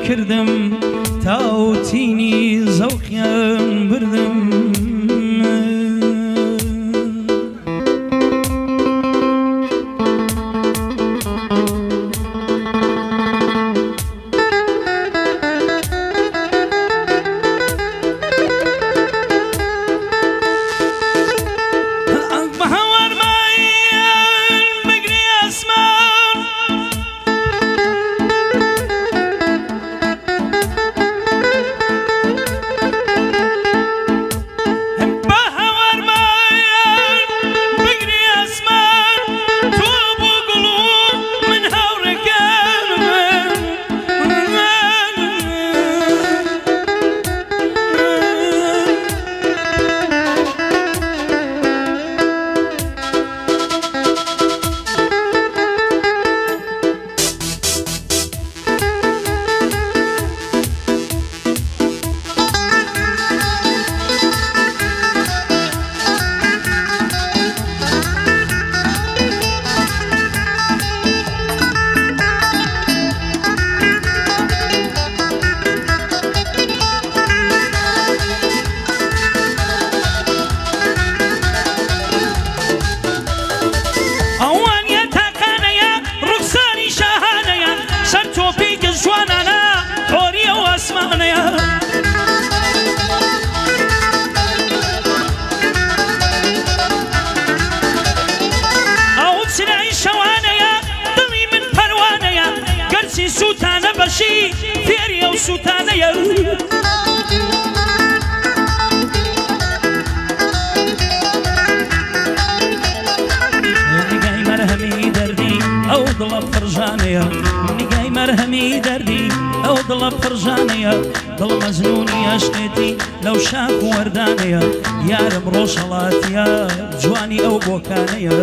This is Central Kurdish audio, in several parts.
کردم تاوتینی زەوقیان بردم فێری ئەو سووتانەیە نیگای مەرهەمی دەردی ئەو دڵە پڕژانەیە نیگای مەرهەمی دەردی ئەو دڵە پڕژانەیە دڵ مەزنونی عەشقێتی لەو شاخ و وەردانەیە یارم ڕۆژهەڵاتیە جوانی ئەو بۆکانەیە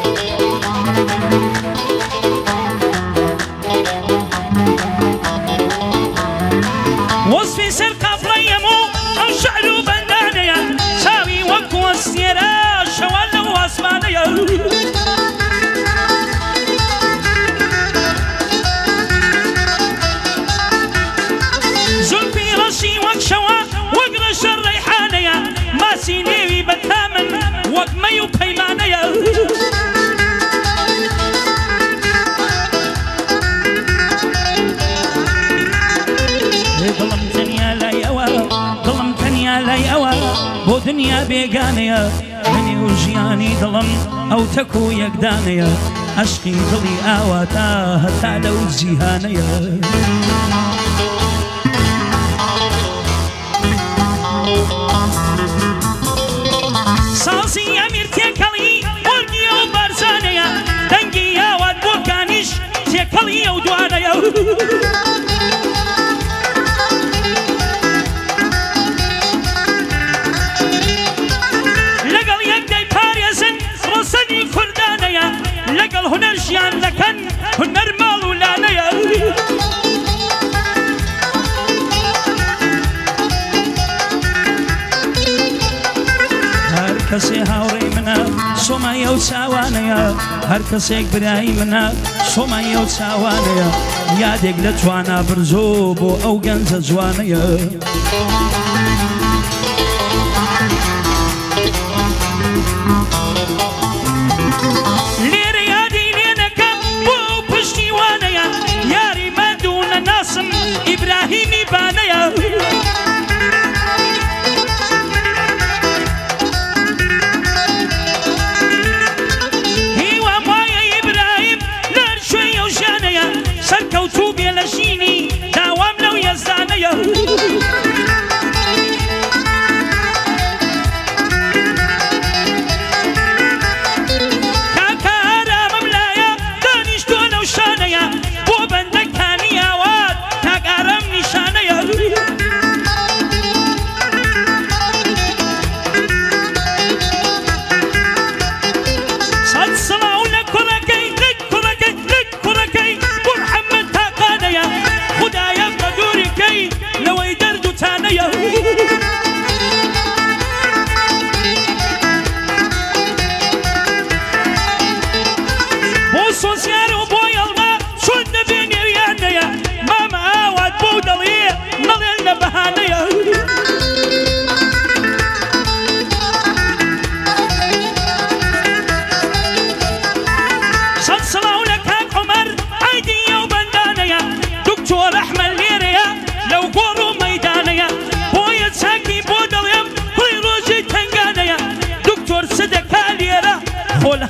وەسفی سەر قافڵەیەمە ئەو شەعر و بەندانەیە چاوی وەک وەستێرە شەوە لەو ئاسمانەیە زولفی ڕەشی وەک شەوە وەک ڕەشە ڕەیحانەیە ماسی نێوی بەتامن وەک مەی و پەیمانەیە دڵم تەنیا لای ئەوە دڵم تەنیا لای ئەوە بۆ دنیا بێگانەیە منی و ژیانی دڵم ئەو تەک و یەکدانەیە عەشقی دڵی ئاواتە هەتا لەو جیهانەیە سازی ئەمیر تێکەڵی وەرگی ئەو بارزانەیە دەنگی یاوات بۆکانیش تێکەڵی ئەو دوانەیە لەگەڵ هونەر ژیان دەکەن هونەر ماڵ و لانەیە هەر کەسێ هاوڕێی منە سۆمایە و چاوانەیە هەر کەسێک برایی منە سۆمایە و چاوانەیە یادێک لە توانە برزۆ بۆ ئەو گەنجە جوانەیە ئیبراهیمی بانەیە هیوام وایە ئیبراهیم لەر شوێی ئەو ژیانەیە سەرکەوتوو بێ لە ژینی داوام لەو یەزدانەیە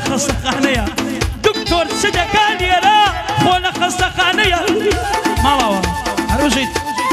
خەستەخانەیە دکتۆر چ دەکا لێرە خۆ لە خەستەخانەیە ماڵەوە هەروژیت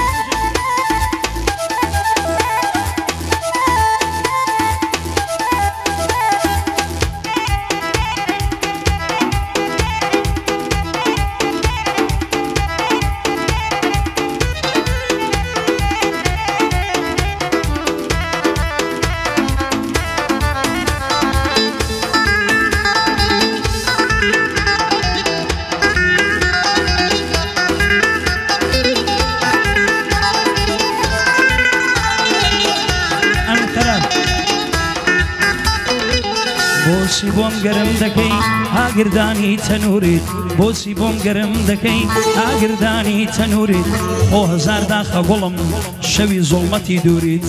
بۆچی بۆم گەرم دەکەی ئاگردانی تەنووریت بۆچی بۆم گەرم دەکەی ئاگردانی تەنووریت خۆ هەزار داخە گوڵم شەوی زوڵمەتی دووریت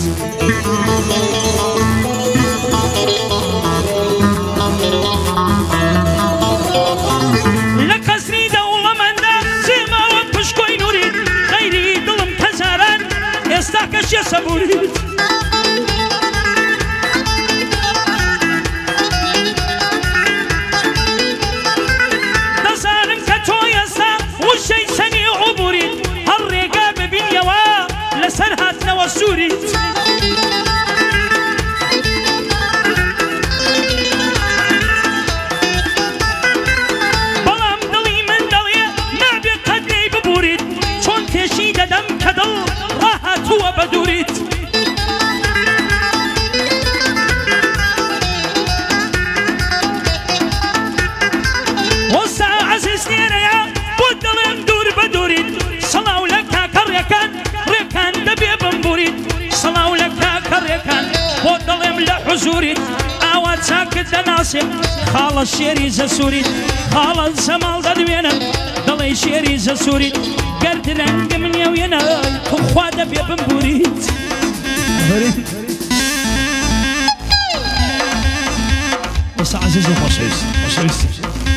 لە قەسری دەوڵەمەندە زێماوە پشکۆی نووریت غەیری دڵم کەزاران ئێستا کەشیە سەبووریت سووريت بەڵام دڵی من دەڵێ نابێ قەدەی ببووریت چۆن تێشی دەدەم کە دڵ ڕاهاتووە بە دووریت وەستا عەزیز لێرەیە بۆ دڵێم دوور بە دووریت سەڵاو لە کاکە ڕێکان ڕێکان دەبێ بمبوریت سەڵاو لە کاکە ڕێکان بۆ دڵێم لە حوزوریت ئاوا چاکت دەناسێت خاڵە شێری زەسووریت خاڵە زەماڵ دەدوێنم دڵی شێری زەسووریت گەر درەنگم نێوێنە خوا دەبێ بمبوریت وەستا عەزیز و خۆشەویست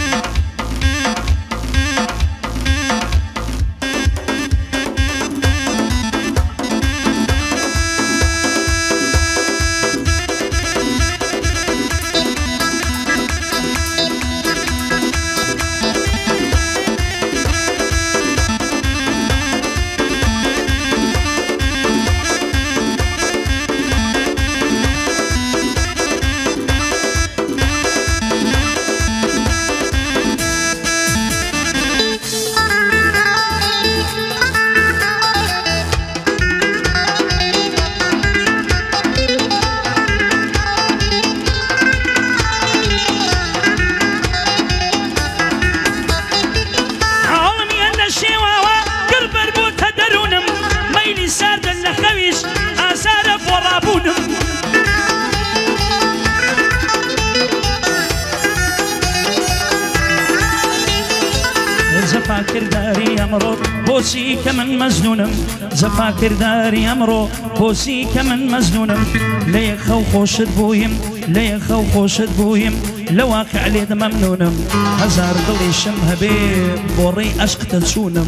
زەفاکرداری ئەمڕۆ بۆچی کە من مەزنونم زەفاکرداری ئەمڕۆ بۆچی کە من مەزنونم لە یەکخەو خۆشت بوویم لە یەکخەو خۆشت بوویم لە واقع لێت مەمنونم هەزار دڵیشم هەبێ بۆ ڕێی عەشقتە چوونم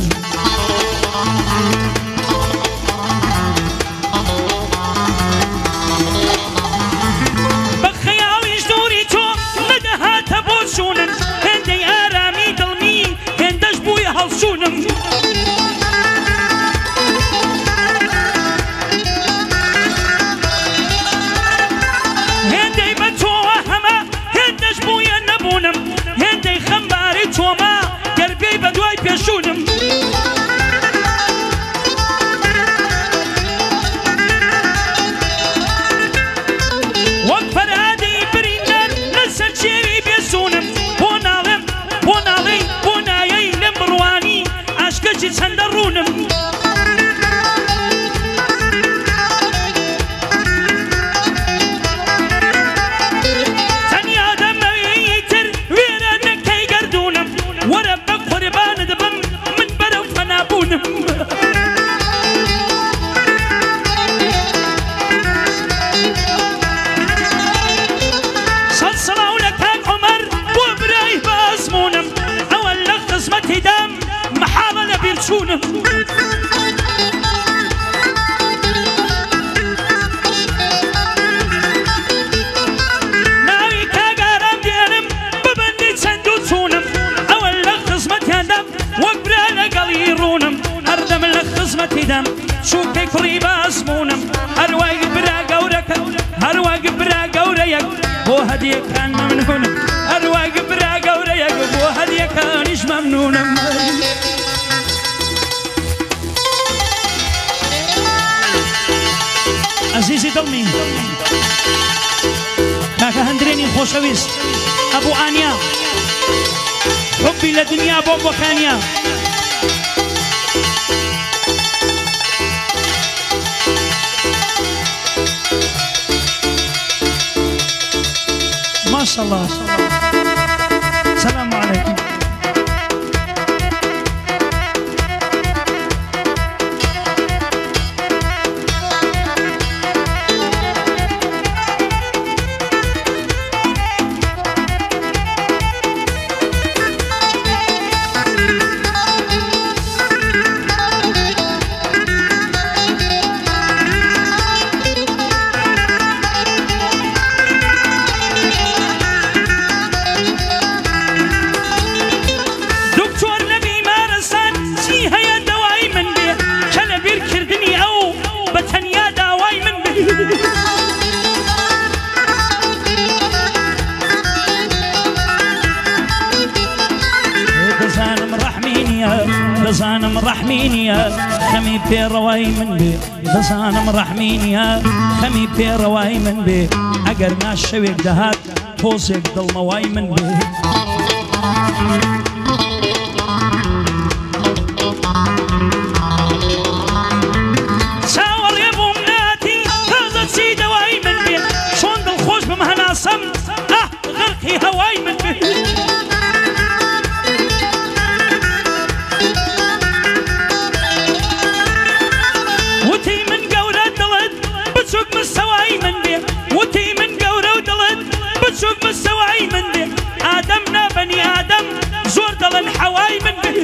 بە خەیاڵیش دووری تۆ نەدەهاتە بۆ چوونم هێندەی ئارامی دڵنی هێندەش بووی هەڵسوونم هێندەی بە تۆوە هەمە هێندەش بوویە نەبوونم هێندەی خەمباری تۆمە گەربێی بە دوای پێشوونم وەک فەرهادەی بریندەر لەسەر چێوی بێسوونم بۆ ناڵێم بۆ ناڵێی بۆ نایەی لێم بڕوانی ئاشکەشی چەندە ڕوونم تەنیا دەمەوێی تر وێرە نەکەی گەردوونم وەرە بە قوربانت بم من بەرەو فەنابوونم سەڵسەڵاو لە کاک عومەر بۆ برای بەزمونم ئەوە لە خزمەتی دەم مەحاڵە لە بیرچوونم ناوی کاگارام دێنم خزمتي دم شوكي قريبا اسمونم هرواق برا قورك هرواق برا قوريك بو هديك كان ممنونم هرواق برا قوريك بو هديك كانش ممنونم عزيزي دڵمی کاکە هەندرێنی خۆشەویست ئەبوو ئانیا حبی لە دنیا بۆم بۆکانیا ماشاء الله السلام عليكم دزانم رحمینیا خەمی پێڕەوای من بێ دەزانم رحمینیا خەمی پێڕەوای من بێ ئەگەر نا شەوێک دەهات تۆزێک دڵمەوای من بێ چاوەڕێ بووم ناتی تازە چی دەوای من بێ چۆن دڵخۆش بم هەناسەم غەرقی هەوای من بێ مستوعي من بي آدمنا بني آدم زور دل الحواي من بي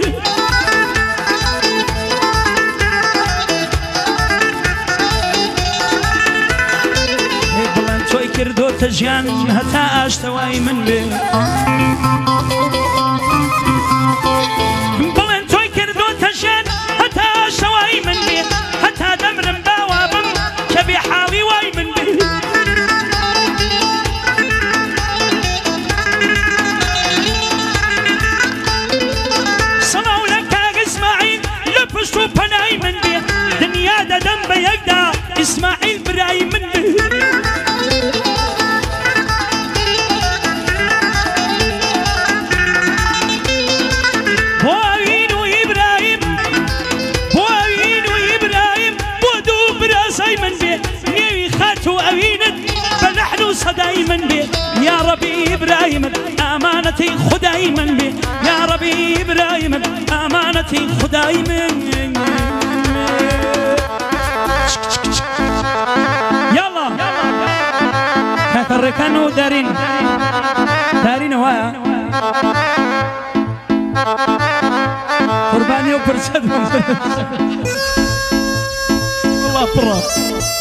بلان توي كردو تجيان هتا اشتواي من بي بلان توي كردو تجيان هتا اشتواي من بي هتا دمرم باوابم كبي حالي واي من بي پشتو پنای من بی دنیا دادم به یک دا اسماعیل برای من بی بو اوین و ابراهیم بو اوین و ابراهیم بو دو براسای من بی نیوی خاتو اوینت بلحنو صدای من بی یا ربی ابراهیم امانتی خدای من بی یا ربی ابراهیم امانتی خدای من يلا كركانو دارين هوايا قرباني وبرسد والله برا